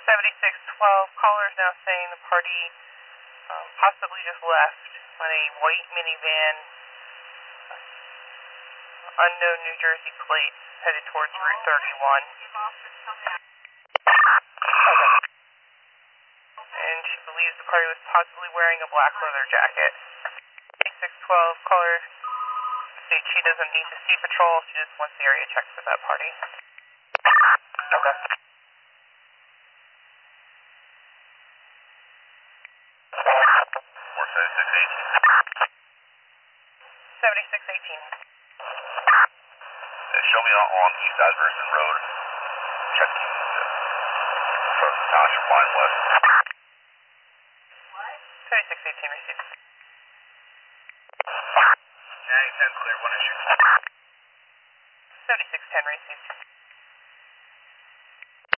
7612, caller is now saying the party possibly just left on a white minivan, unknown New Jersey plate, headed towards Route 31. Okay. And she believes the party was possibly wearing a black leather jacket. 7612, caller states she doesn't need to see patrol, she just wants the area checked for that party. Okay. 7618. Show me on East Asbury Road, checking from Township Line West. 7618 received. County 10 clear, 1 issue. 7610 received.